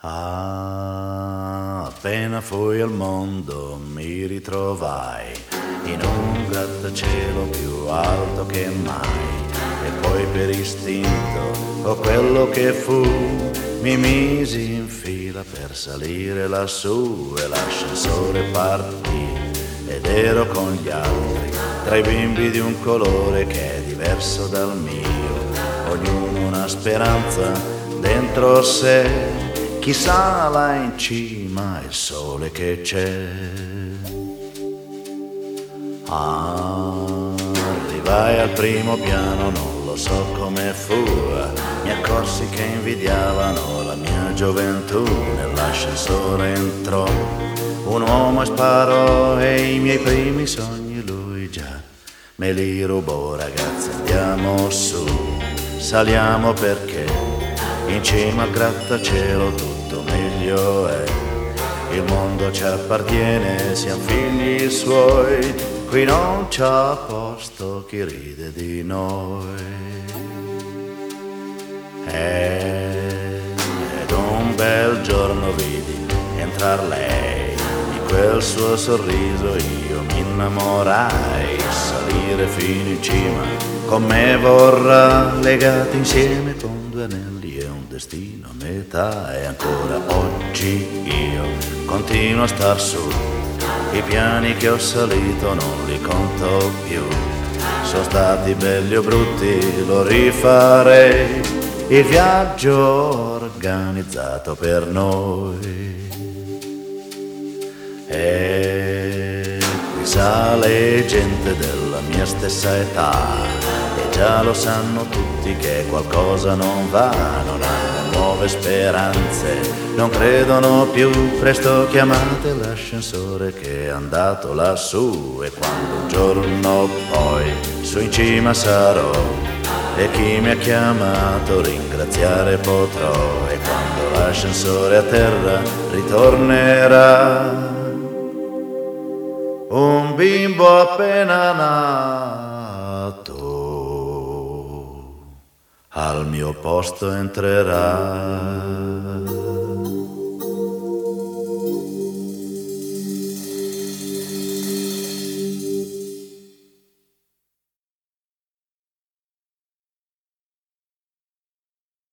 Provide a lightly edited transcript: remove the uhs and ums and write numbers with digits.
Ah, appena fui al mondo mi ritrovai in un grattacielo più alto che mai, e poi per istinto o quello che fu mi misi in fila per salire lassù e l'ascensore partì ed ero con gli altri, tra i bimbi di un colore che è diverso dal mio, ognuno una speranza dentro sé. Chissà là in cima il sole che c'è. Arrivai al primo piano, non lo so come fu, mi accorsi che invidiavano la mia gioventù. Nell'ascensore entrò un uomo e sparò e i miei primi sogni lui già me li rubò. Ragazzi, andiamo su, saliamo perché in cima al grattacielo tutto meglio è. Il mondo ci appartiene, siamo figli suoi, qui non c'ha posto chi ride di noi. Ed un bel giorno vidi entrar lei, di quel suo sorriso io mi innamorai. Salire fino in cima con me vorrà, legati insieme con due anelli e un destino a metà. E ancora oggi io continuo a star su, i piani che ho salito non li conto più. Sono stati belli o brutti, lo rifarei, il viaggio organizzato per noi. E qui sale gente della mia stessa età e già lo sanno tutti che qualcosa non va, non hanno nuove speranze, non credono più. Presto chiamate l'ascensore che è andato lassù, e quando un giorno poi su in cima sarò e chi mi ha chiamato ringraziare potrò. E quando l'ascensore a terra ritornerà, un bimbo appena nato al mio posto entrerà.